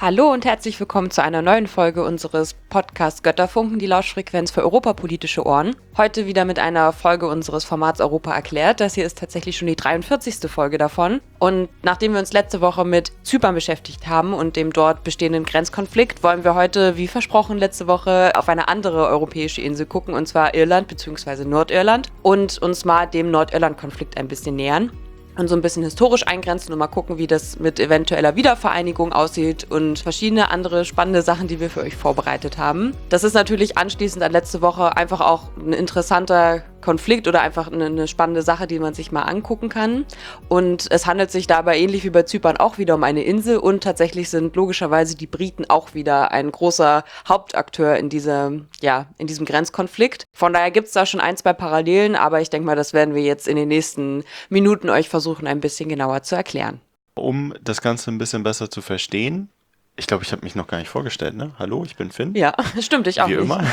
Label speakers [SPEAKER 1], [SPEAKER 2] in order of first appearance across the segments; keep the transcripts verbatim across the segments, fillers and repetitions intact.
[SPEAKER 1] Hallo und herzlich willkommen zu einer neuen Folge unseres Podcasts Götterfunken, die Lauschfrequenz für europapolitische Ohren. Heute wieder mit einer Folge unseres Formats Europa erklärt. Das hier ist tatsächlich schon die dreiundvierzigste Folge davon. Und nachdem wir uns letzte Woche mit Zypern beschäftigt haben und dem dort bestehenden Grenzkonflikt, wollen wir heute, wie versprochen, letzte Woche auf eine andere europäische Insel gucken, und zwar Irland bzw. Nordirland, und uns mal dem Nordirland-Konflikt ein bisschen nähern. Und so ein bisschen historisch eingrenzen und mal gucken, wie das mit eventueller Wiedervereinigung aussieht und verschiedene andere spannende Sachen, die wir für euch vorbereitet haben. Das ist natürlich anschließend an letzte Woche einfach auch ein interessanter Konflikt oder einfach eine, eine spannende Sache, die man sich mal angucken kann. Und es handelt sich dabei ähnlich wie bei Zypern auch wieder um eine Insel, und tatsächlich sind logischerweise die Briten auch wieder ein großer Hauptakteur in, diese, ja, in diesem Grenzkonflikt. Von daher gibt es da schon ein, zwei Parallelen, aber ich denke mal, das werden wir jetzt in den nächsten Minuten euch versuchen, ein bisschen genauer zu erklären.
[SPEAKER 2] Um das Ganze ein bisschen besser zu verstehen, ich glaube, ich habe mich noch gar nicht vorgestellt, ne? Hallo, ich bin Finn.
[SPEAKER 1] Ja, stimmt, ich auch
[SPEAKER 2] Wie
[SPEAKER 1] nicht.
[SPEAKER 2] immer,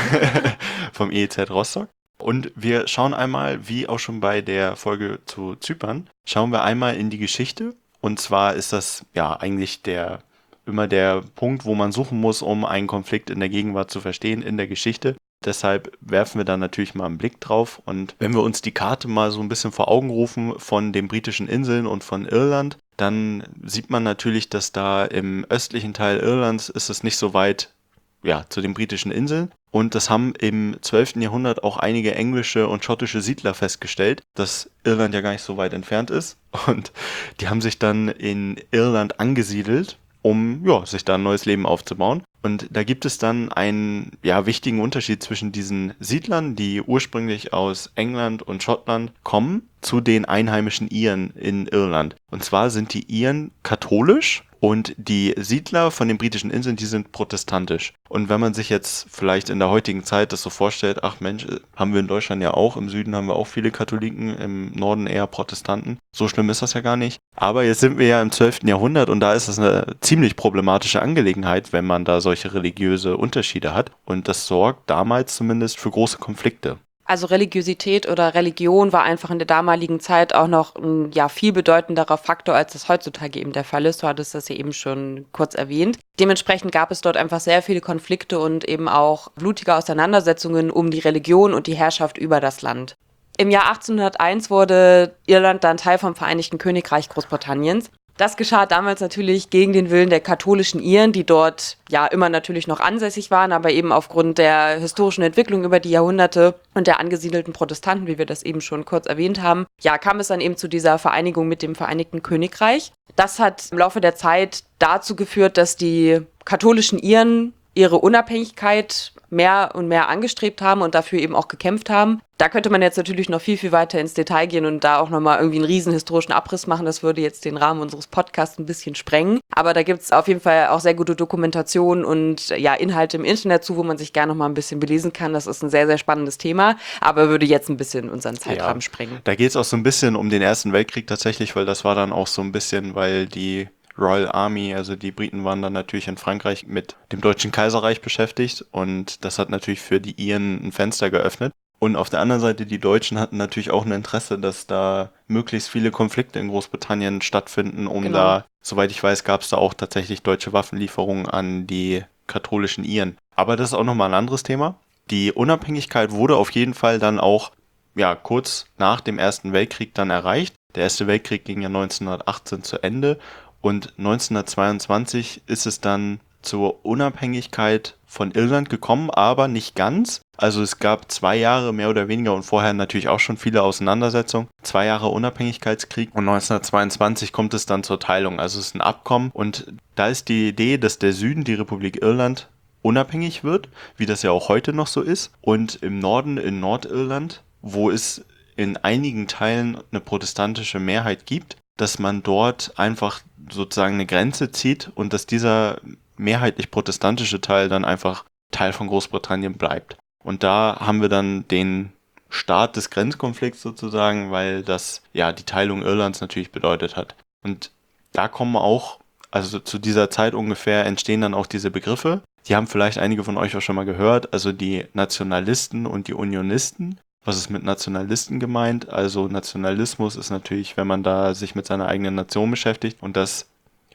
[SPEAKER 2] vom E E Z Rostock. Und wir schauen einmal, wie auch schon bei der Folge zu Zypern, schauen wir einmal in die Geschichte. Und zwar ist das ja eigentlich der immer der Punkt, wo man suchen muss, um einen Konflikt in der Gegenwart zu verstehen, in der Geschichte. Deshalb werfen wir da natürlich mal einen Blick drauf. Und wenn wir uns die Karte mal so ein bisschen vor Augen rufen von den britischen Inseln und von Irland, dann sieht man natürlich, dass da im östlichen Teil Irlands ist es nicht so weit ja, zu den britischen Inseln. Und das haben im zwölften Jahrhundert auch einige englische und schottische Siedler festgestellt, dass Irland ja gar nicht so weit entfernt ist. Und die haben sich dann in Irland angesiedelt, um ja, sich da ein neues Leben aufzubauen. Und da gibt es dann einen ja, wichtigen Unterschied zwischen diesen Siedlern, die ursprünglich aus England und Schottland kommen, zu den einheimischen Iren in Irland. Und zwar sind die Iren katholisch und die Siedler von den britischen Inseln, die sind protestantisch. Und wenn man sich jetzt vielleicht in der heutigen Zeit das so vorstellt, ach Mensch, haben wir in Deutschland ja auch, im Süden haben wir auch viele Katholiken, im Norden eher Protestanten. So schlimm ist das ja gar nicht. Aber jetzt sind wir ja im zwölften Jahrhundert und da ist das eine ziemlich problematische Angelegenheit, wenn man da solche religiöse Unterschiede hat. Und das sorgt damals zumindest für große Konflikte.
[SPEAKER 1] Also Religiosität oder Religion war einfach in der damaligen Zeit auch noch ein ja, viel bedeutenderer Faktor, als das heutzutage eben der Fall ist. Du hattest das ja eben schon kurz erwähnt. Dementsprechend gab es dort einfach sehr viele Konflikte und eben auch blutige Auseinandersetzungen um die Religion und die Herrschaft über das Land. Im Jahr achtzehnhunderteins wurde Irland dann Teil vom Vereinigten Königreich Großbritanniens. Das geschah damals natürlich gegen den Willen der katholischen Iren, die dort ja immer natürlich noch ansässig waren, aber eben aufgrund der historischen Entwicklung über die Jahrhunderte und der angesiedelten Protestanten, wie wir das eben schon kurz erwähnt haben, ja, kam es dann eben zu dieser Vereinigung mit dem Vereinigten Königreich. Das hat im Laufe der Zeit dazu geführt, dass die katholischen Iren ihre Unabhängigkeit mehr und mehr angestrebt haben und dafür eben auch gekämpft haben. Da könnte man jetzt natürlich noch viel, viel weiter ins Detail gehen und da auch nochmal irgendwie einen riesen historischen Abriss machen. Das würde jetzt den Rahmen unseres Podcasts ein bisschen sprengen. Aber da gibt es auf jeden Fall auch sehr gute Dokumentation und ja, Inhalte im Internet zu, wo man sich gerne nochmal ein bisschen belesen kann. Das ist ein sehr, sehr spannendes Thema, aber würde jetzt ein bisschen unseren Zeitrahmen
[SPEAKER 2] ja,
[SPEAKER 1] sprengen.
[SPEAKER 2] Da geht es auch so ein bisschen um den Ersten Weltkrieg tatsächlich, weil das war dann auch so ein bisschen, weil die Royal Army, also die Briten waren dann natürlich in Frankreich mit dem Deutschen Kaiserreich beschäftigt und das hat natürlich für die Iren ein Fenster geöffnet. Und auf der anderen Seite, die Deutschen hatten natürlich auch ein Interesse, dass da möglichst viele Konflikte in Großbritannien stattfinden, um genau. da, soweit ich weiß, gab es da auch tatsächlich deutsche Waffenlieferungen an die katholischen Iren. Aber das ist auch nochmal ein anderes Thema. Die Unabhängigkeit wurde auf jeden Fall dann auch ja, kurz nach dem Ersten Weltkrieg dann erreicht. Der Erste Weltkrieg ging ja neunzehnhundertachtzehn zu Ende. Und neunzehnhundertzweiundzwanzig ist es dann zur Unabhängigkeit von Irland gekommen, aber nicht ganz. Also es gab zwei Jahre mehr oder weniger und vorher natürlich auch schon viele Auseinandersetzungen. Zwei Jahre Unabhängigkeitskrieg und neunzehnhundertzweiundzwanzig kommt es dann zur Teilung. Also es ist ein Abkommen und da ist die Idee, dass der Süden, die Republik Irland, unabhängig wird, wie das ja auch heute noch so ist. Und im Norden, in Nordirland, wo es in einigen Teilen eine protestantische Mehrheit gibt, dass man dort einfach sozusagen eine Grenze zieht und dass dieser mehrheitlich protestantische Teil dann einfach Teil von Großbritannien bleibt. Und da haben wir dann den Start des Grenzkonflikts sozusagen, weil das ja die Teilung Irlands natürlich bedeutet hat. Und da kommen auch, also zu dieser Zeit ungefähr entstehen dann auch diese Begriffe. Die haben vielleicht einige von euch auch schon mal gehört, also die Nationalisten und die Unionisten. Was ist mit Nationalisten gemeint? Also Nationalismus ist natürlich, wenn man da sich mit seiner eigenen Nation beschäftigt und das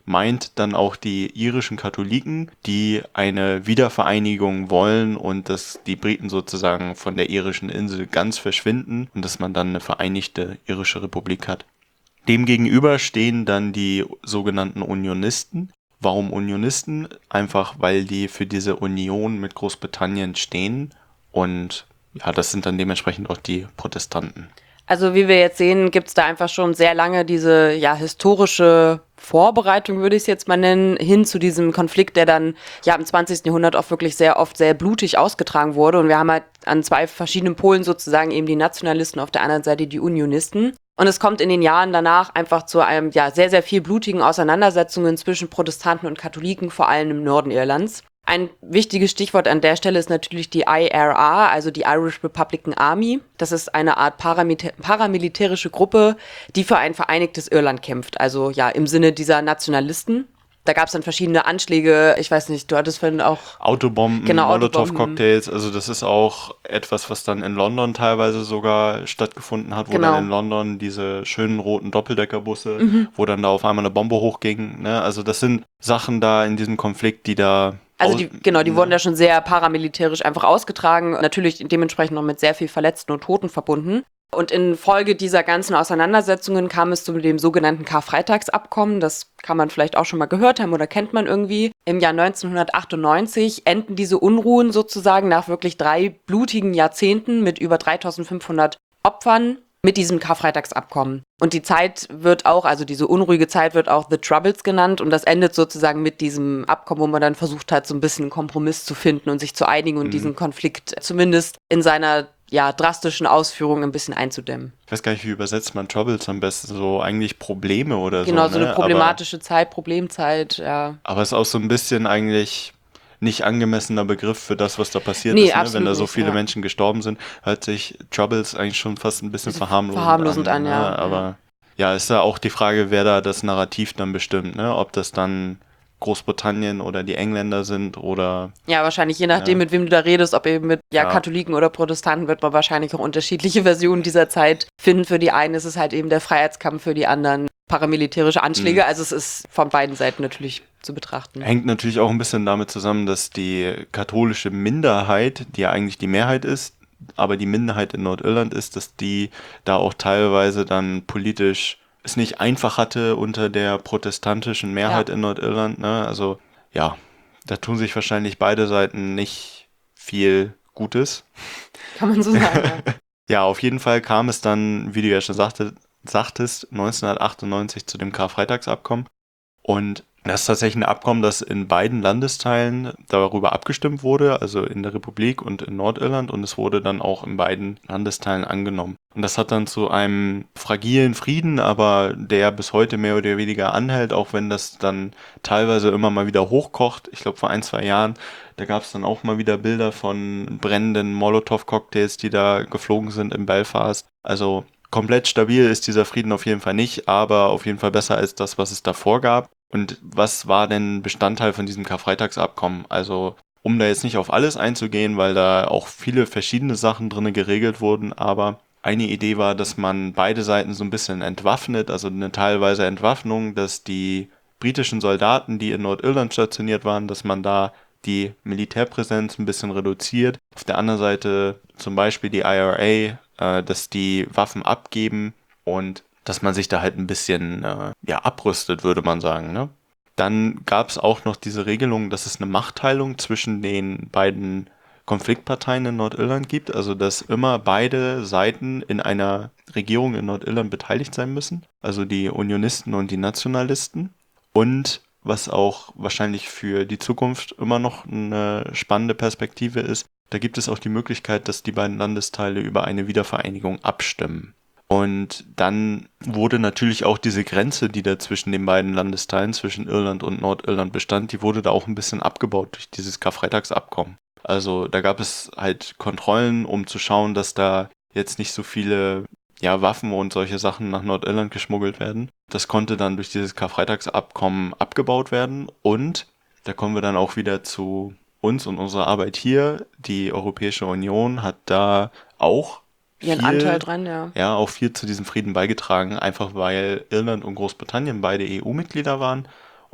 [SPEAKER 2] meint dann auch die irischen Katholiken, die eine Wiedervereinigung wollen und dass die Briten sozusagen von der irischen Insel ganz verschwinden und dass man dann eine vereinigte irische Republik hat. Demgegenüber stehen dann die sogenannten Unionisten. Warum Unionisten? Einfach, weil die für diese Union mit Großbritannien stehen und ja, das sind dann dementsprechend auch die Protestanten.
[SPEAKER 1] Also wie wir jetzt sehen, gibt es da einfach schon sehr lange diese ja historische Vorbereitung, würde ich es jetzt mal nennen, hin zu diesem Konflikt, der dann ja im zwanzigsten Jahrhundert auch wirklich sehr oft sehr blutig ausgetragen wurde. Und wir haben halt an zwei verschiedenen Polen sozusagen eben die Nationalisten, auf der anderen Seite die Unionisten. Und es kommt in den Jahren danach einfach zu einem ja sehr, sehr viel blutigen Auseinandersetzungen zwischen Protestanten und Katholiken, vor allem im Norden Irlands. Ein wichtiges Stichwort an der Stelle ist natürlich die I R A, also die Irish Republican Army. Das ist eine Art paramilitä- paramilitärische Gruppe, die für ein vereinigtes Irland kämpft, also ja im Sinne dieser Nationalisten. Da gab es dann verschiedene Anschläge, ich weiß nicht, du hattest vorhin auch...
[SPEAKER 2] Autobomben,
[SPEAKER 1] genau,
[SPEAKER 2] Molotow-Cocktails, also das ist auch etwas, was dann in London teilweise sogar stattgefunden hat, wo
[SPEAKER 1] Genau.
[SPEAKER 2] dann in London diese schönen roten Doppeldeckerbusse, mhm. wo dann da auf einmal eine Bombe hochging, ne? Also das sind Sachen da in diesem Konflikt, die da...
[SPEAKER 1] Also die, genau, die wurden ja schon sehr paramilitärisch einfach ausgetragen, natürlich dementsprechend noch mit sehr viel Verletzten und Toten verbunden. Und in Folge dieser ganzen Auseinandersetzungen kam es zu dem sogenannten Karfreitagsabkommen. Das kann man vielleicht auch schon mal gehört haben oder kennt man irgendwie. Im Jahr neunzehnhundertachtundneunzig enden diese Unruhen sozusagen nach wirklich drei blutigen Jahrzehnten mit über dreitausendfünfhundert Opfern mit diesem Karfreitagsabkommen. Und die Zeit wird auch, also diese unruhige Zeit wird auch The Troubles genannt und das endet sozusagen mit diesem Abkommen, wo man dann versucht hat, so ein bisschen einen Kompromiss zu finden und sich zu einigen und mhm. diesen Konflikt zumindest in seiner ja, drastischen Ausführungen ein bisschen einzudämmen.
[SPEAKER 2] Ich weiß gar nicht, wie übersetzt man Troubles am besten, so eigentlich Probleme oder
[SPEAKER 1] genau,
[SPEAKER 2] so.
[SPEAKER 1] Genau, so eine
[SPEAKER 2] ne?
[SPEAKER 1] problematische
[SPEAKER 2] aber,
[SPEAKER 1] Zeit, Problemzeit, ja.
[SPEAKER 2] Aber es ist auch so ein bisschen eigentlich nicht angemessener Begriff für das, was da passiert
[SPEAKER 1] nee,
[SPEAKER 2] ist. Ne? Wenn da so
[SPEAKER 1] nicht,
[SPEAKER 2] viele
[SPEAKER 1] ja.
[SPEAKER 2] Menschen gestorben sind, hört sich Troubles eigentlich schon fast ein bisschen verharmlosend,
[SPEAKER 1] verharmlosend an.
[SPEAKER 2] an,
[SPEAKER 1] an ja.
[SPEAKER 2] ne? Aber ja. ja, ist da auch die Frage, wer da das Narrativ dann bestimmt, ne? Ob das dann Großbritannien oder die Engländer sind oder...
[SPEAKER 1] Ja, wahrscheinlich, je nachdem, ja. mit wem du da redest, ob eben mit ja, ja. Katholiken oder Protestanten, wird man wahrscheinlich auch unterschiedliche Versionen dieser Zeit finden. Für die einen ist es halt eben der Freiheitskampf, für die anderen paramilitärische Anschläge. Mhm. Also es ist von beiden Seiten natürlich zu betrachten.
[SPEAKER 2] Hängt natürlich auch ein bisschen damit zusammen, dass die katholische Minderheit, die ja eigentlich die Mehrheit ist, aber die Minderheit in Nordirland ist, dass die da auch teilweise dann politisch es nicht einfach hatte unter der protestantischen Mehrheit ja. in Nordirland. Ne? Also ja, da tun sich wahrscheinlich beide Seiten nicht viel Gutes.
[SPEAKER 1] Kann man so sagen, ja.
[SPEAKER 2] Ja, auf jeden Fall kam es dann, wie du ja schon sagte, sagtest, neunzehnhundertachtundneunzig zu dem Karfreitagsabkommen. Und das ist tatsächlich ein Abkommen, das in beiden Landesteilen darüber abgestimmt wurde, also in der Republik und in Nordirland, und es wurde dann auch in beiden Landesteilen angenommen. Und das hat dann zu einem fragilen Frieden, aber der bis heute mehr oder weniger anhält, auch wenn das dann teilweise immer mal wieder hochkocht. Ich glaube, vor ein, zwei Jahren, da gab es dann auch mal wieder Bilder von brennenden Molotow-Cocktails, die da geflogen sind in Belfast. Also komplett stabil ist dieser Frieden auf jeden Fall nicht, aber auf jeden Fall besser als das, was es davor gab. Und was war denn Bestandteil von diesem Karfreitagsabkommen? Also, um da jetzt nicht auf alles einzugehen, weil da auch viele verschiedene Sachen drin geregelt wurden, aber eine Idee war, dass man beide Seiten so ein bisschen entwaffnet, also eine teilweise Entwaffnung, dass die britischen Soldaten, die in Nordirland stationiert waren, dass man da die Militärpräsenz ein bisschen reduziert. Auf der anderen Seite zum Beispiel die I R A, äh, dass die Waffen abgeben und dass man sich da halt ein bisschen äh, ja, abrüstet, würde man sagen. Ne? Dann gab es auch noch diese Regelung, dass es eine Machtteilung zwischen den beiden Konfliktparteien in Nordirland gibt, also dass immer beide Seiten in einer Regierung in Nordirland beteiligt sein müssen, also die Unionisten und die Nationalisten. Und was auch wahrscheinlich für die Zukunft immer noch eine spannende Perspektive ist, da gibt es auch die Möglichkeit, dass die beiden Landesteile über eine Wiedervereinigung abstimmen. Und dann wurde natürlich auch diese Grenze, die da zwischen den beiden Landesteilen, zwischen Irland und Nordirland bestand, die wurde da auch ein bisschen abgebaut durch dieses Karfreitagsabkommen. Also da gab es halt Kontrollen, um zu schauen, dass da jetzt nicht so viele ja, Waffen und solche Sachen nach Nordirland geschmuggelt werden. Das konnte dann durch dieses Karfreitagsabkommen abgebaut werden. Und da kommen wir dann auch wieder zu uns und unserer Arbeit hier. Die Europäische Union hat da auch
[SPEAKER 1] ihren
[SPEAKER 2] viel,
[SPEAKER 1] Anteil dran, ja.
[SPEAKER 2] Ja, auch viel zu diesem Frieden beigetragen, einfach weil Irland und Großbritannien beide E U-Mitglieder waren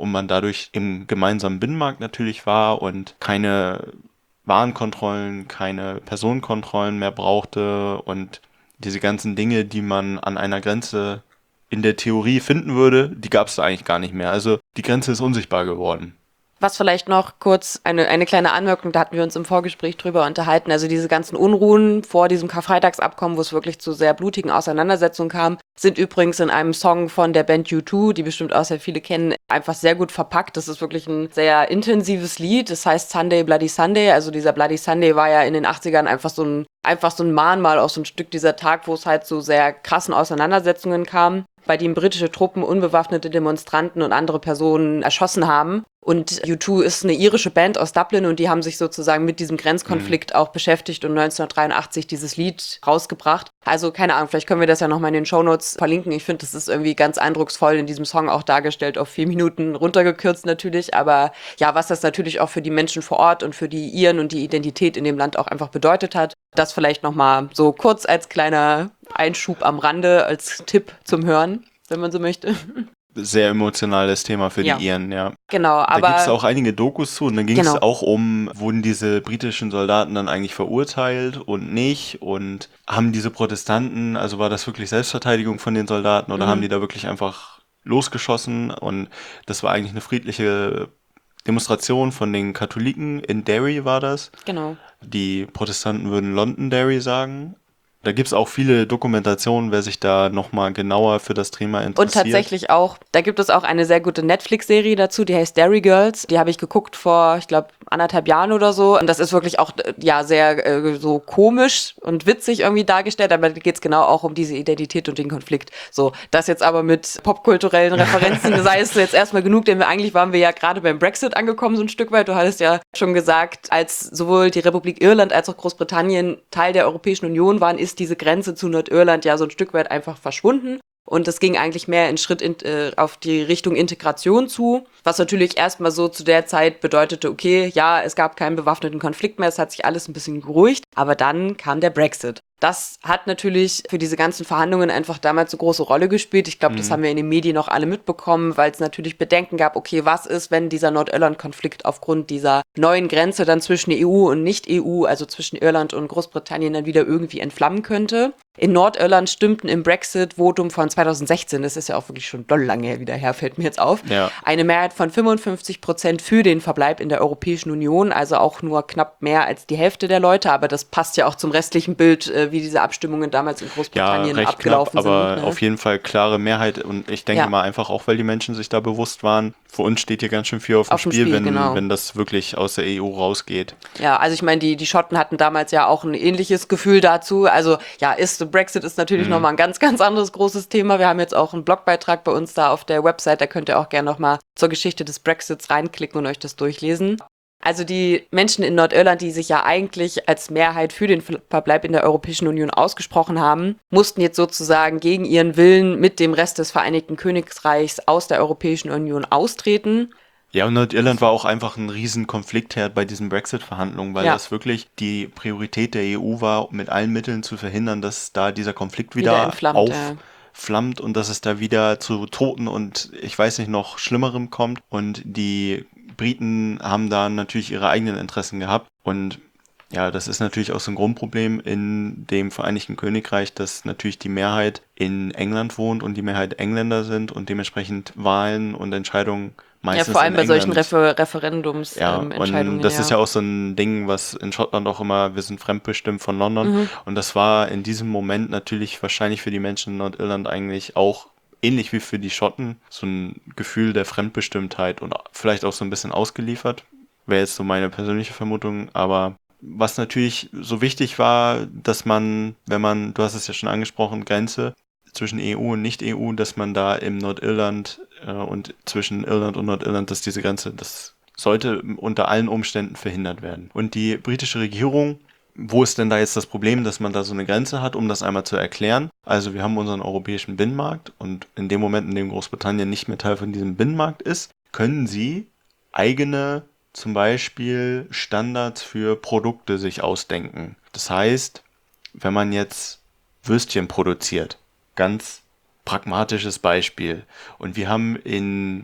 [SPEAKER 2] und man dadurch im gemeinsamen Binnenmarkt natürlich war und keine Warenkontrollen, keine Personenkontrollen mehr brauchte und diese ganzen Dinge, die man an einer Grenze in der Theorie finden würde, die gab es da eigentlich gar nicht mehr. Also die Grenze ist unsichtbar geworden.
[SPEAKER 1] Was vielleicht noch kurz eine, eine kleine Anmerkung, da hatten wir uns im Vorgespräch drüber unterhalten, also diese ganzen Unruhen vor diesem Karfreitagsabkommen, wo es wirklich zu sehr blutigen Auseinandersetzungen kam, sind übrigens in einem Song von der Band U zwei, die bestimmt auch sehr viele kennen, einfach sehr gut verpackt. Das ist wirklich ein sehr intensives Lied, das heißt Sunday, Bloody Sunday, also dieser Bloody Sunday war ja in den achtzigern einfach so ein, einfach so ein Mahnmal, auch so ein Stück dieser Tag, wo es halt zu sehr krassen Auseinandersetzungen kam, bei dem britische Truppen unbewaffnete Demonstranten und andere Personen erschossen haben. Und U zwei ist eine irische Band aus Dublin und die haben sich sozusagen mit diesem Grenzkonflikt mhm. auch beschäftigt und neunzehnhundertdreiundachtzig dieses Lied rausgebracht. Also keine Ahnung, vielleicht können wir das ja nochmal in den Shownotes verlinken. Ich finde, das ist irgendwie ganz eindrucksvoll in diesem Song auch dargestellt, auf vier Minuten runtergekürzt natürlich. Aber ja, was das natürlich auch für die Menschen vor Ort und für die Iren und die Identität in dem Land auch einfach bedeutet hat. Das vielleicht nochmal so kurz als kleiner Einschub am Rande, als Tipp zum Hören, wenn man so möchte.
[SPEAKER 2] Sehr emotionales Thema für
[SPEAKER 1] ja.
[SPEAKER 2] die Iren, ja.
[SPEAKER 1] Genau, aber...
[SPEAKER 2] Da gibt es auch einige Dokus zu und dann ging es
[SPEAKER 1] genau.
[SPEAKER 2] auch um, wurden diese britischen Soldaten dann eigentlich verurteilt und nicht und haben diese Protestanten, also war das wirklich Selbstverteidigung von den Soldaten oder mhm. haben die da wirklich einfach losgeschossen und das war eigentlich eine friedliche Demonstration von den Katholiken, in Derry war das.
[SPEAKER 1] Genau.
[SPEAKER 2] Die Protestanten würden Londonderry sagen. Da gibt es auch viele Dokumentationen, wer sich da nochmal genauer für das Thema interessiert.
[SPEAKER 1] Und tatsächlich auch, da gibt es auch eine sehr gute Netflix-Serie dazu, die heißt Derry Girls. Die habe ich geguckt vor, ich glaube, anderthalb Jahren oder so. Und das ist wirklich auch ja sehr äh, so komisch und witzig irgendwie dargestellt, aber da geht es genau auch um diese Identität und den Konflikt. So, das jetzt aber mit popkulturellen Referenzen, sei es jetzt erstmal genug, denn wir, eigentlich waren wir ja gerade beim Brexit angekommen, so ein Stück weit. Du hattest ja schon gesagt, als sowohl die Republik Irland als auch Großbritannien Teil der Europäischen Union waren, ist diese Grenze zu Nordirland ja so ein Stück weit einfach verschwunden. Und es ging eigentlich mehr in Schritt in, äh, auf die Richtung Integration zu, was natürlich erstmal so zu der Zeit bedeutete, okay, ja, es gab keinen bewaffneten Konflikt mehr, es hat sich alles ein bisschen beruhigt, aber dann kam der Brexit. Das hat natürlich für diese ganzen Verhandlungen einfach damals eine große Rolle gespielt. Ich glaube, mhm. das haben wir in den Medien auch alle mitbekommen, weil es natürlich Bedenken gab, okay, was ist, wenn dieser Nordirland-Konflikt aufgrund dieser neuen Grenze dann zwischen E U und Nicht-E U, also zwischen Irland und Großbritannien, dann wieder irgendwie entflammen könnte. In Nordirland stimmten im Brexit-Votum von zweitausendsechzehn, das ist ja auch wirklich schon doll lange wieder her, fällt mir jetzt auf,
[SPEAKER 2] ja.
[SPEAKER 1] eine Mehrheit von fünfundfünfzig Prozent für den Verbleib in der Europäischen Union, also auch nur knapp mehr als die Hälfte der Leute, aber das passt ja auch zum restlichen Bild, wie diese Abstimmungen damals in Großbritannien
[SPEAKER 2] ja, recht
[SPEAKER 1] abgelaufen
[SPEAKER 2] knapp, aber
[SPEAKER 1] sind. Ne?
[SPEAKER 2] Auf jeden Fall klare Mehrheit und ich denke ja. mal einfach auch, weil die Menschen sich da bewusst waren, für uns steht hier ganz schön viel auf dem, auf Spiel, Spiel wenn, genau. wenn das wirklich aus der E U rausgeht.
[SPEAKER 1] Ja, also ich meine, die, die Schotten hatten damals ja auch ein ähnliches Gefühl dazu, also ja, ist Brexit ist natürlich mhm. nochmal ein ganz, ganz anderes großes Thema. Wir haben jetzt auch einen Blogbeitrag bei uns da auf der Website, da könnt ihr auch gerne nochmal zur Geschichte des Brexits reinklicken und euch das durchlesen. Also die Menschen in Nordirland, die sich ja eigentlich als Mehrheit für den Verbleib in der Europäischen Union ausgesprochen haben, mussten jetzt sozusagen gegen ihren Willen mit dem Rest des Vereinigten Königreichs aus der Europäischen Union austreten.
[SPEAKER 2] Ja, und Nordirland war auch einfach ein riesen Konfliktherd bei diesen Brexit-Verhandlungen, weil ja. das wirklich die Priorität der E U war, mit allen Mitteln zu verhindern, dass da dieser Konflikt wieder, wieder entflammt, aufflammt ja. und dass es da wieder zu Toten und ich weiß nicht noch Schlimmerem kommt. Und die Briten haben da natürlich ihre eigenen Interessen gehabt und ja, das ist natürlich auch so ein Grundproblem in dem Vereinigten Königreich, dass natürlich die Mehrheit in England wohnt und die Mehrheit Engländer sind und dementsprechend Wahlen und Entscheidungen meistens
[SPEAKER 1] ja, vor allem
[SPEAKER 2] in
[SPEAKER 1] bei
[SPEAKER 2] England.
[SPEAKER 1] solchen Refer- Referendumsentscheidungen.
[SPEAKER 2] Ja, und das
[SPEAKER 1] ja.
[SPEAKER 2] ist ja auch so ein Ding, was in Schottland auch immer, wir sind fremdbestimmt von London mhm. und das war in diesem Moment natürlich wahrscheinlich für die Menschen in Nordirland eigentlich auch ähnlich wie für die Schotten, so ein Gefühl der Fremdbestimmtheit und vielleicht auch so ein bisschen ausgeliefert. Wäre jetzt so meine persönliche Vermutung, aber was natürlich so wichtig war, dass man, wenn man, du hast es ja schon angesprochen, Grenze zwischen E U und Nicht-E U, dass man da im Nordirland äh, und zwischen Irland und Nordirland, dass diese Grenze, das sollte unter allen Umständen verhindert werden. Und die britische Regierung, wo ist denn da jetzt das Problem, dass man da so eine Grenze hat, um das einmal zu erklären? Also wir haben unseren europäischen Binnenmarkt und in dem Moment, in dem Großbritannien nicht mehr Teil von diesem Binnenmarkt ist, können sie eigene, zum Beispiel Standards für Produkte sich ausdenken. Das heißt, wenn man jetzt Würstchen produziert, ganz pragmatisches Beispiel, und wir haben in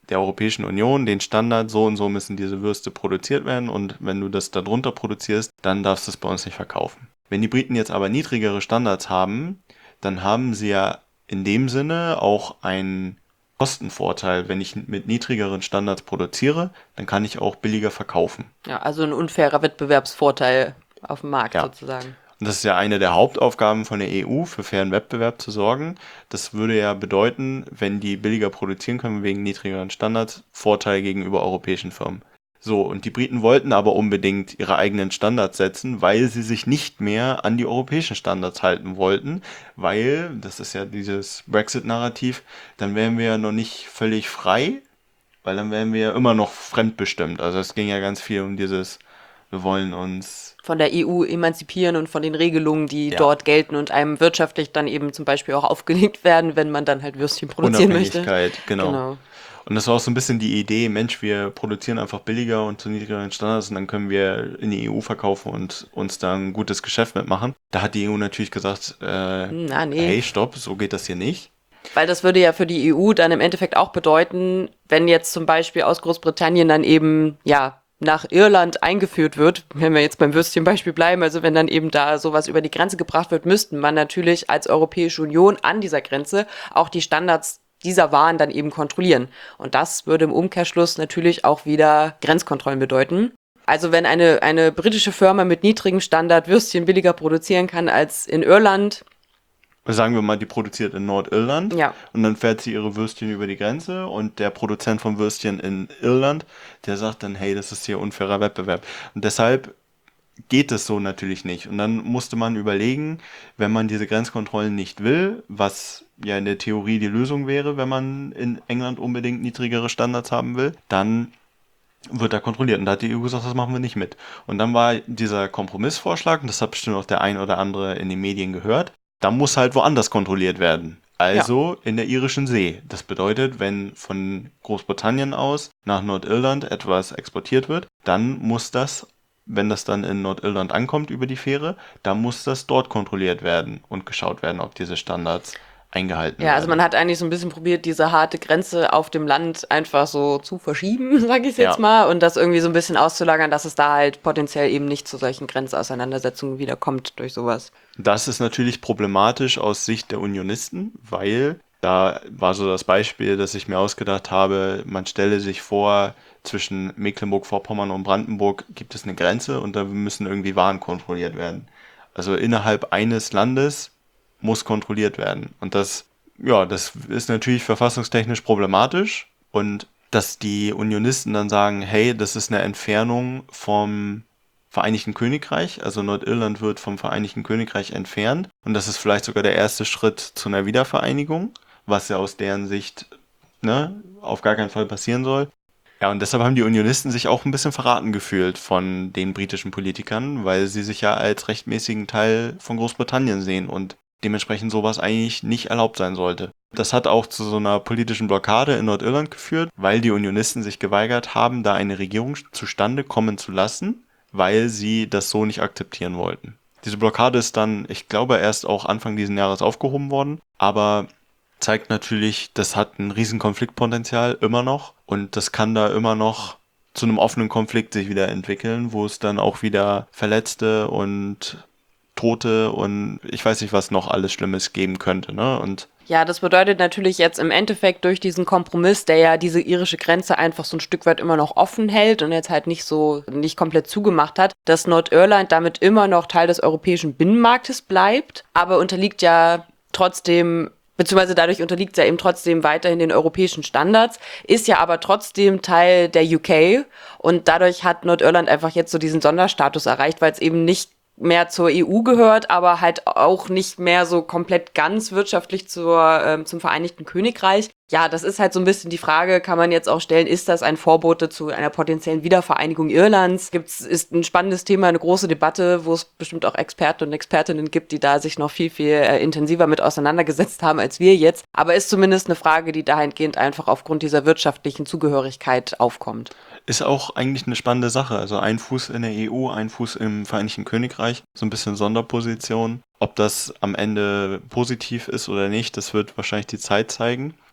[SPEAKER 2] der Europäischen Union den Standard, so und so müssen diese Würste produziert werden und wenn du das darunter produzierst, dann darfst du es bei uns nicht verkaufen. Wenn die Briten jetzt aber niedrigere Standards haben, dann haben sie ja in dem Sinne auch einen Kostenvorteil. Wenn ich mit niedrigeren Standards produziere, dann kann ich auch billiger verkaufen.
[SPEAKER 1] Ja, also ein unfairer Wettbewerbsvorteil auf dem Markt
[SPEAKER 2] ja.
[SPEAKER 1] sozusagen.
[SPEAKER 2] Und das ist ja eine der Hauptaufgaben von der E U, für fairen Wettbewerb zu sorgen. Das würde ja bedeuten, wenn die billiger produzieren können wegen niedrigeren Standards, Vorteil gegenüber europäischen Firmen. So, und die Briten wollten aber unbedingt ihre eigenen Standards setzen, weil sie sich nicht mehr an die europäischen Standards halten wollten, weil, das ist ja dieses Brexit-Narrativ, dann wären wir ja noch nicht völlig frei, weil dann wären wir ja immer noch fremdbestimmt. Also es ging ja ganz viel um dieses, wir wollen uns
[SPEAKER 1] von der E U emanzipieren und von den Regelungen, die
[SPEAKER 2] ja.
[SPEAKER 1] dort gelten und einem wirtschaftlich dann eben zum Beispiel auch aufgelegt werden, wenn man dann halt Würstchen produzieren möchte.
[SPEAKER 2] Unabhängigkeit, genau. genau. Und das war auch so ein bisschen die Idee, Mensch, wir produzieren einfach billiger und zu niedrigeren Standards und dann können wir in die E U verkaufen und uns da ein gutes Geschäft mitmachen. Da hat die E U natürlich gesagt, äh,
[SPEAKER 1] Na, nee.
[SPEAKER 2] hey, stopp, so geht das hier nicht.
[SPEAKER 1] Weil das würde ja für die E U dann im Endeffekt auch bedeuten, wenn jetzt zum Beispiel aus Großbritannien dann eben, ja, nach Irland eingeführt wird, wenn wir jetzt beim Würstchenbeispiel bleiben, also wenn dann eben da sowas über die Grenze gebracht wird, müssten man natürlich als Europäische Union an dieser Grenze auch die Standards dieser Waren dann eben kontrollieren. Und das würde im Umkehrschluss natürlich auch wieder Grenzkontrollen bedeuten. Also wenn eine, eine britische Firma mit niedrigem Standard Würstchen billiger produzieren kann als in Irland,
[SPEAKER 2] sagen wir mal, die produziert in Nordirland
[SPEAKER 1] ja.
[SPEAKER 2] und dann fährt sie ihre Würstchen über die Grenze und der Produzent von Würstchen in Irland, der sagt dann, hey, das ist hier unfairer Wettbewerb. Und deshalb geht es so natürlich nicht. Und dann musste man überlegen, wenn man diese Grenzkontrollen nicht will, was ja in der Theorie die Lösung wäre, wenn man in England unbedingt niedrigere Standards haben will, dann wird da kontrolliert. Und da hat die E U gesagt, das machen wir nicht mit. Und dann war dieser Kompromissvorschlag, und das hat bestimmt auch der ein oder andere in den Medien gehört, da muss halt woanders kontrolliert werden. Also ja. in der irischen See. Das bedeutet, wenn von Großbritannien aus nach Nordirland etwas exportiert wird, dann muss das, wenn das dann in Nordirland ankommt über die Fähre, dann muss das dort kontrolliert werden und geschaut werden, ob diese Standards eingehalten
[SPEAKER 1] ja,
[SPEAKER 2] werden.
[SPEAKER 1] Also man hat eigentlich so ein bisschen probiert, diese harte Grenze auf dem Land einfach so zu verschieben, sage ich jetzt ja. mal, und das irgendwie so ein bisschen auszulagern, dass es da halt potenziell eben nicht zu solchen Grenzauseinandersetzungen wieder kommt durch sowas.
[SPEAKER 2] Das ist natürlich problematisch aus Sicht der Unionisten, weil da war so das Beispiel, das ich mir ausgedacht habe, man stelle sich vor, zwischen Mecklenburg-Vorpommern und Brandenburg gibt es eine Grenze und da müssen irgendwie Waren kontrolliert werden. Also innerhalb eines Landes muss kontrolliert werden. Und das, ja, das ist natürlich verfassungstechnisch problematisch. Und dass die Unionisten dann sagen, hey, das ist eine Entfernung vom Vereinigten Königreich, also Nordirland wird vom Vereinigten Königreich entfernt. Und das ist vielleicht sogar der erste Schritt zu einer Wiedervereinigung, was ja aus deren Sicht ne, auf gar keinen Fall passieren soll. Ja, und deshalb haben die Unionisten sich auch ein bisschen verraten gefühlt von den britischen Politikern, weil sie sich ja als rechtmäßigen Teil von Großbritannien sehen und dementsprechend sowas eigentlich nicht erlaubt sein sollte. Das hat auch zu so einer politischen Blockade in Nordirland geführt, weil die Unionisten sich geweigert haben, da eine Regierung zustande kommen zu lassen, weil sie das so nicht akzeptieren wollten. Diese Blockade ist dann, ich glaube, erst auch Anfang dieses Jahres aufgehoben worden, aber zeigt natürlich, das hat ein riesen Konfliktpotenzial immer noch und das kann da immer noch zu einem offenen Konflikt sich wieder entwickeln, wo es dann auch wieder Verletzte und Tote und ich weiß nicht, was noch alles Schlimmes geben könnte, ne? Und
[SPEAKER 1] ja, das bedeutet natürlich jetzt im Endeffekt durch diesen Kompromiss, der ja diese irische Grenze einfach so ein Stück weit immer noch offen hält und jetzt halt nicht so, nicht komplett zugemacht hat, dass Nordirland damit immer noch Teil des europäischen Binnenmarktes bleibt, aber unterliegt ja trotzdem, beziehungsweise dadurch unterliegt es ja eben trotzdem weiterhin den europäischen Standards, ist ja aber trotzdem Teil der U K und dadurch hat Nordirland einfach jetzt so diesen Sonderstatus erreicht, weil es eben nicht mehr zur E U gehört, aber halt auch nicht mehr so komplett ganz wirtschaftlich zur, ähm, zum Vereinigten Königreich. Ja, das ist halt so ein bisschen die Frage, kann man jetzt auch stellen, ist das ein Vorbote zu einer potenziellen Wiedervereinigung Irlands? Gibt's, ist ein spannendes Thema, eine große Debatte, wo es bestimmt auch Experten und Expertinnen gibt, die da sich noch viel, viel äh, intensiver mit auseinandergesetzt haben als wir jetzt. Aber ist zumindest eine Frage, die dahingehend einfach aufgrund dieser wirtschaftlichen Zugehörigkeit aufkommt.
[SPEAKER 2] Ist auch eigentlich eine spannende Sache. Also ein Fuß in der E U, ein Fuß im Vereinigten Königreich, so ein bisschen Sonderposition. Ob das am Ende positiv ist oder nicht, das wird wahrscheinlich die Zeit zeigen.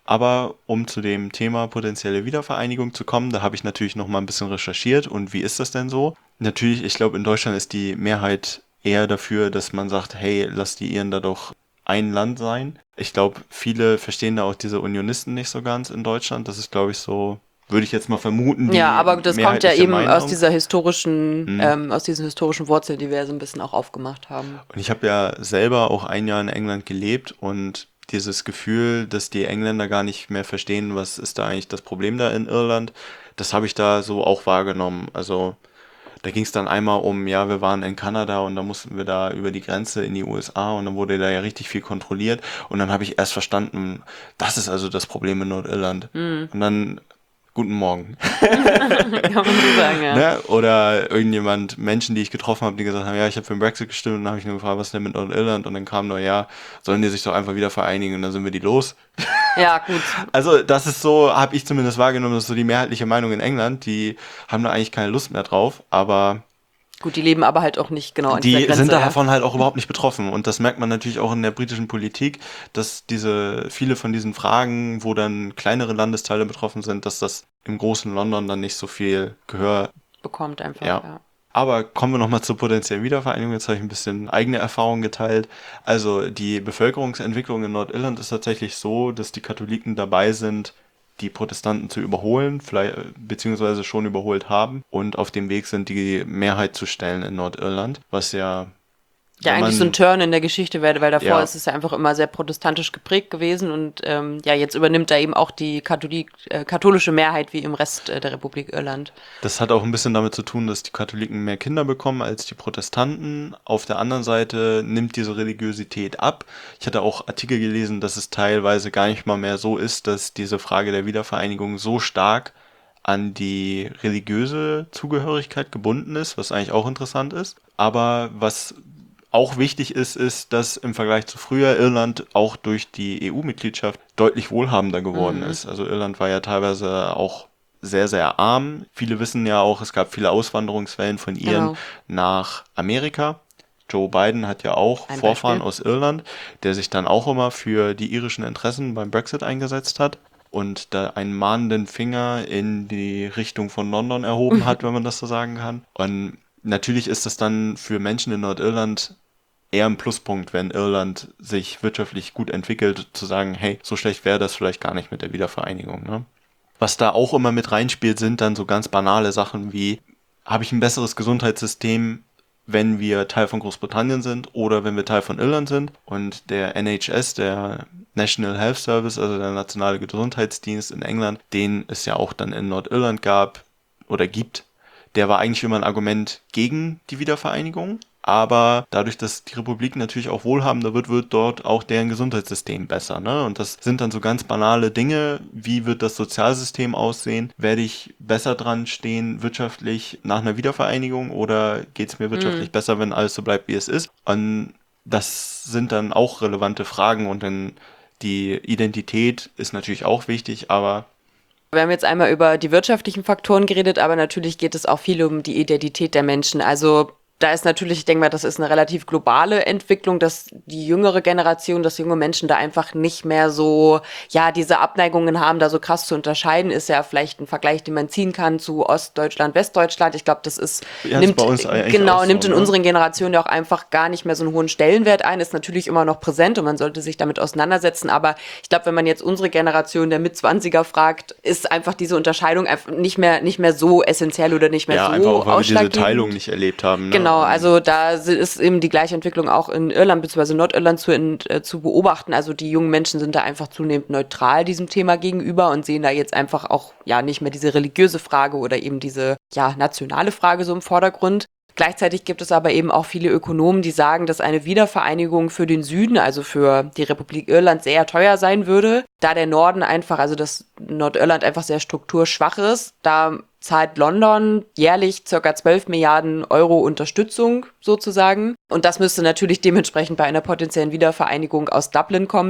[SPEAKER 2] Aber um zu dem Thema potenzielle Wiedervereinigung zu kommen, da habe ich natürlich noch mal ein bisschen recherchiert. Und wie ist das denn so? Natürlich, ich glaube, in Deutschland ist die Mehrheit eher dafür, dass man sagt, hey, lass die Iren da doch ein Land sein. Ich glaube, viele verstehen da auch diese Unionisten nicht so ganz in Deutschland. Das ist, glaube ich, so, würde ich jetzt mal vermuten, die
[SPEAKER 1] Ja, aber das kommt ja
[SPEAKER 2] mehrheitliche
[SPEAKER 1] eben
[SPEAKER 2] Meinung.
[SPEAKER 1] aus dieser historischen,
[SPEAKER 2] Mhm.
[SPEAKER 1] ähm, aus diesen historischen Wurzeln, die wir so ein bisschen auch aufgemacht haben.
[SPEAKER 2] Und ich habe ja selber auch ein Jahr in England gelebt und dieses Gefühl, dass die Engländer gar nicht mehr verstehen, was ist da eigentlich das Problem da in Irland, das habe ich da so auch wahrgenommen. Also da ging es dann einmal um, ja, wir waren in Kanada und da mussten wir da über die Grenze in die U S A und dann wurde da ja richtig viel kontrolliert und dann habe ich erst verstanden, das ist also das Problem in Nordirland.
[SPEAKER 1] Mhm.
[SPEAKER 2] Und dann, guten Morgen.
[SPEAKER 1] Kann man so sagen, ja.
[SPEAKER 2] Ne? Oder irgendjemand, Menschen, die ich getroffen habe, die gesagt haben, ja, ich habe für den Brexit gestimmt und dann habe ich nur gefragt, was ist denn mit Nordirland? Und dann kam nur, ja, sollen die sich doch einfach wieder vereinigen und dann sind wir die los.
[SPEAKER 1] Ja, gut.
[SPEAKER 2] Also das ist so, habe ich zumindest wahrgenommen, das ist so die mehrheitliche Meinung in England, die haben da eigentlich keine Lust mehr drauf, aber
[SPEAKER 1] Gut, die leben aber halt auch nicht genau an dieser
[SPEAKER 2] die
[SPEAKER 1] Grenze.
[SPEAKER 2] sind
[SPEAKER 1] ja.
[SPEAKER 2] davon halt auch überhaupt nicht betroffen. Und das merkt man natürlich auch in der britischen Politik, dass diese viele von diesen Fragen, wo dann kleinere Landesteile betroffen sind, dass das im großen London dann nicht so viel Gehör
[SPEAKER 1] bekommt einfach,
[SPEAKER 2] Ja.
[SPEAKER 1] ja.
[SPEAKER 2] Aber kommen wir nochmal zur potenziellen Wiedervereinigung. Jetzt habe ich ein bisschen eigene Erfahrungen geteilt. Also die Bevölkerungsentwicklung in Nordirland ist tatsächlich so, dass die Katholiken dabei sind, die Protestanten zu überholen, vielleicht, beziehungsweise schon überholt haben und auf dem Weg sind, die Mehrheit zu stellen in Nordirland, was ja
[SPEAKER 1] Ja,
[SPEAKER 2] wenn
[SPEAKER 1] eigentlich
[SPEAKER 2] man-
[SPEAKER 1] so ein Turn in der Geschichte, weil, weil davor
[SPEAKER 2] Ja.
[SPEAKER 1] ist es ja einfach immer sehr protestantisch geprägt gewesen und ähm, ja, jetzt übernimmt da eben auch die Katholik, äh, katholische Mehrheit wie im Rest äh, der Republik Irland.
[SPEAKER 2] Das hat auch ein bisschen damit zu tun, dass die Katholiken mehr Kinder bekommen als die Protestanten. Auf der anderen Seite nimmt diese Religiosität ab. Ich hatte auch Artikel gelesen, dass es teilweise gar nicht mal mehr so ist, dass diese Frage der Wiedervereinigung so stark an die religiöse Zugehörigkeit gebunden ist, was eigentlich auch interessant ist. Aber was auch wichtig ist, ist, dass im Vergleich zu früher Irland auch durch die E U-Mitgliedschaft deutlich wohlhabender geworden
[SPEAKER 1] Mhm.
[SPEAKER 2] ist. Also Irland war ja teilweise auch sehr, sehr arm. Viele wissen ja auch, es gab viele Auswanderungswellen von Iren
[SPEAKER 1] Genau.
[SPEAKER 2] nach Amerika. Joe Biden hat ja auch
[SPEAKER 1] Ein
[SPEAKER 2] Vorfahren
[SPEAKER 1] Beispiel.
[SPEAKER 2] aus Irland, der sich dann auch immer für die irischen Interessen beim Brexit eingesetzt hat und da einen mahnenden Finger in die Richtung von London erhoben hat, wenn man das so sagen kann. Und natürlich ist das dann für Menschen in Nordirland eher ein Pluspunkt, wenn Irland sich wirtschaftlich gut entwickelt, zu sagen, hey, so schlecht wäre das vielleicht gar nicht mit der Wiedervereinigung. Ne? Was da auch immer mit reinspielt, sind dann so ganz banale Sachen wie, habe ich ein besseres Gesundheitssystem, wenn wir Teil von Großbritannien sind oder wenn wir Teil von Irland sind? Und der N H S, der National Health Service, also der nationale Gesundheitsdienst in England, den es ja auch dann in Nordirland gab oder gibt, der war eigentlich immer ein Argument gegen die Wiedervereinigung. Aber dadurch, dass die Republik natürlich auch wohlhabender wird, wird dort auch deren Gesundheitssystem besser. Ne? Und das sind dann so ganz banale Dinge. Wie wird das Sozialsystem aussehen? Werde ich besser dran stehen wirtschaftlich nach einer Wiedervereinigung oder geht es mir wirtschaftlich
[SPEAKER 1] Mhm.
[SPEAKER 2] besser, wenn alles so bleibt, wie es ist? Und das sind dann auch relevante Fragen und dann die Identität ist natürlich auch wichtig, aber
[SPEAKER 1] Wir haben jetzt einmal über die wirtschaftlichen Faktoren geredet, aber natürlich geht es auch viel um die Identität der Menschen. Also da ist natürlich, ich denke mal, das ist eine relativ globale Entwicklung, dass die jüngere Generation, dass junge Menschen da einfach nicht mehr so, ja, diese Abneigungen haben, da so krass zu unterscheiden, ist ja vielleicht ein Vergleich, den man ziehen kann zu Ostdeutschland, Westdeutschland. Ich glaube, das ist,
[SPEAKER 2] Ja, ist
[SPEAKER 1] nimmt,
[SPEAKER 2] bei uns eigentlich
[SPEAKER 1] genau,
[SPEAKER 2] auch so,
[SPEAKER 1] nimmt in
[SPEAKER 2] ne?
[SPEAKER 1] unseren Generationen ja auch einfach gar nicht mehr so einen hohen Stellenwert ein, ist natürlich immer noch präsent und man sollte sich damit auseinandersetzen, aber ich glaube, wenn man jetzt unsere Generation der Mitzwanziger fragt, ist einfach diese Unterscheidung einfach nicht mehr, nicht mehr so essentiell oder nicht mehr
[SPEAKER 2] ja,
[SPEAKER 1] so
[SPEAKER 2] einfach auch, weil wir diese
[SPEAKER 1] ausschlaggebend.
[SPEAKER 2] Teilung nicht erlebt haben. Ne?
[SPEAKER 1] Genau,
[SPEAKER 2] Und
[SPEAKER 1] also da ist eben die gleiche Entwicklung auch in Irland bzw. Nordirland zu, in, äh, zu beobachten. Also die jungen Menschen sind da einfach zunehmend neutral diesem Thema gegenüber und sehen da jetzt einfach auch ja nicht mehr diese religiöse Frage oder eben diese ja nationale Frage so im Vordergrund. Gleichzeitig gibt es aber eben auch viele Ökonomen, die sagen, dass eine Wiedervereinigung für den Süden, also für die Republik Irland, sehr teuer sein würde, da der Norden einfach, also das Nordirland einfach sehr strukturschwach ist. Da zahlt London jährlich circa zwölf Milliarden Euro Unterstützung sozusagen. Und das müsste natürlich dementsprechend bei einer potenziellen Wiedervereinigung aus Dublin kommen.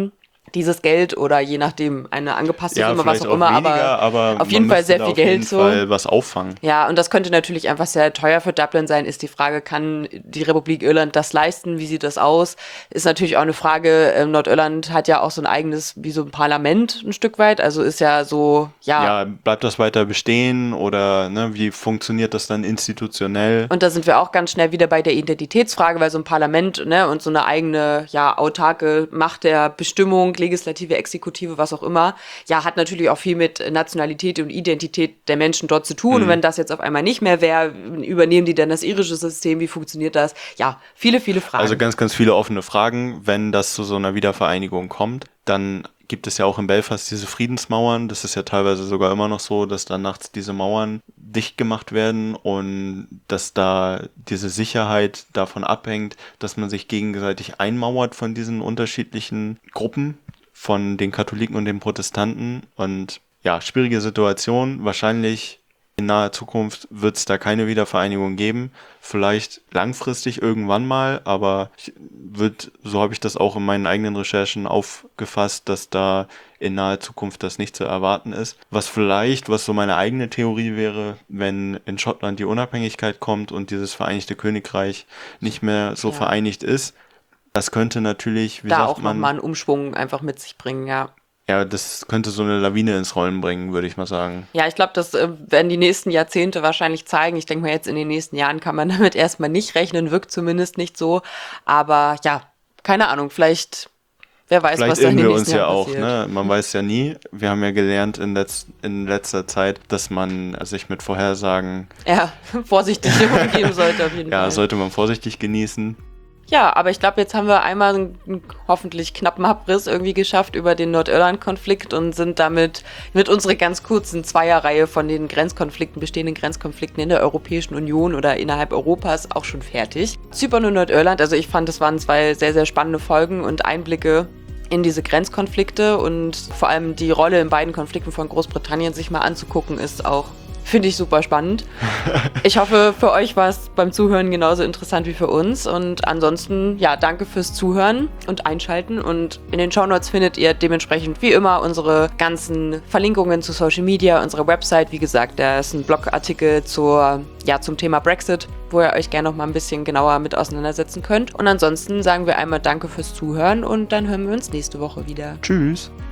[SPEAKER 1] dieses Geld oder je nachdem eine angepasste
[SPEAKER 2] Ja,
[SPEAKER 1] Summe, was
[SPEAKER 2] vielleicht
[SPEAKER 1] auch immer,
[SPEAKER 2] weniger,
[SPEAKER 1] aber,
[SPEAKER 2] aber
[SPEAKER 1] auf jeden
[SPEAKER 2] man
[SPEAKER 1] Fall sehr
[SPEAKER 2] müsste da
[SPEAKER 1] viel
[SPEAKER 2] auf jeden
[SPEAKER 1] Geld so.
[SPEAKER 2] Fall was auffangen.
[SPEAKER 1] Ja, und das könnte natürlich einfach sehr teuer für Dublin sein, ist die Frage, kann die Republik Irland das leisten, wie sieht das aus? Ist natürlich auch eine Frage, ähm, Nordirland hat ja auch so ein eigenes, wie so ein Parlament ein Stück weit, also ist ja so, ja.
[SPEAKER 2] Ja, bleibt das weiter bestehen oder ne, wie funktioniert das dann institutionell?
[SPEAKER 1] Und da sind wir auch ganz schnell wieder bei der Identitätsfrage, weil so ein Parlament, ne, und so eine eigene, ja, autarke Macht der Bestimmung, Legislative, Exekutive, was auch immer, ja, hat natürlich auch viel mit Nationalität und Identität der Menschen dort zu tun. Mhm. Und wenn das jetzt auf einmal nicht mehr wäre, übernehmen die dann das irische System? Wie funktioniert das? Ja, viele, viele Fragen.
[SPEAKER 2] Also ganz, ganz viele offene Fragen. Wenn das zu so einer Wiedervereinigung kommt, dann gibt es ja auch in Belfast diese Friedensmauern. Das ist ja teilweise sogar immer noch so, dass dann nachts diese Mauern dicht gemacht werden und dass da diese Sicherheit davon abhängt, dass man sich gegenseitig einmauert von diesen unterschiedlichen Gruppen, von den Katholiken und den Protestanten. Und ja, schwierige Situation. Wahrscheinlich in naher Zukunft wird es da keine Wiedervereinigung geben. Vielleicht langfristig irgendwann mal, aber wird, so habe ich das auch in meinen eigenen Recherchen aufgefasst, dass da in naher Zukunft das nicht zu erwarten ist. Was vielleicht, was so meine eigene Theorie wäre, wenn in Schottland die Unabhängigkeit kommt und dieses Vereinigte Königreich nicht mehr so ja. vereinigt ist, das könnte natürlich, wie
[SPEAKER 1] da
[SPEAKER 2] sagt
[SPEAKER 1] auch
[SPEAKER 2] man,
[SPEAKER 1] nochmal einen Umschwung einfach mit sich bringen, ja.
[SPEAKER 2] Ja, das könnte so eine Lawine ins Rollen bringen, würde ich mal sagen.
[SPEAKER 1] Ja, ich glaube, das äh, werden die nächsten Jahrzehnte wahrscheinlich zeigen. Ich denke mal, jetzt in den nächsten Jahren kann man damit erstmal nicht rechnen, wirkt zumindest nicht so. Aber ja, keine Ahnung, vielleicht, wer weiß,
[SPEAKER 2] vielleicht
[SPEAKER 1] was da in den
[SPEAKER 2] wir
[SPEAKER 1] nächsten
[SPEAKER 2] uns ja
[SPEAKER 1] Jahren
[SPEAKER 2] auch,
[SPEAKER 1] passiert.
[SPEAKER 2] ne? Man weiß ja nie. Wir haben ja gelernt in, letz in letzter Zeit, dass man sich mit Vorhersagen
[SPEAKER 1] ja, vorsichtig umgeben sollte auf jeden
[SPEAKER 2] ja,
[SPEAKER 1] Fall.
[SPEAKER 2] Ja, sollte man vorsichtig genießen.
[SPEAKER 1] Ja, aber ich glaube, jetzt haben wir einmal einen, einen hoffentlich knappen Abriss irgendwie geschafft über den Nordirland-Konflikt und sind damit mit unserer ganz kurzen Zweierreihe von den Grenzkonflikten, bestehenden Grenzkonflikten in der Europäischen Union oder innerhalb Europas auch schon fertig. Zypern und Nordirland, also ich fand, das waren zwei sehr, sehr spannende Folgen und Einblicke in diese Grenzkonflikte und vor allem die Rolle in beiden Konflikten von Großbritannien sich mal anzugucken, ist auch, finde ich, super spannend. Ich hoffe, für euch war es beim Zuhören genauso interessant wie für uns. Und ansonsten, ja, danke fürs Zuhören und Einschalten. Und in den Shownotes findet ihr dementsprechend wie immer unsere ganzen Verlinkungen zu Social Media, unsere Website. Wie gesagt, da ist ein Blogartikel zur, ja, zum Thema Brexit, wo ihr euch gerne noch mal ein bisschen genauer mit auseinandersetzen könnt. Und ansonsten sagen wir einmal danke fürs Zuhören und dann hören wir uns nächste Woche wieder.
[SPEAKER 2] Tschüss.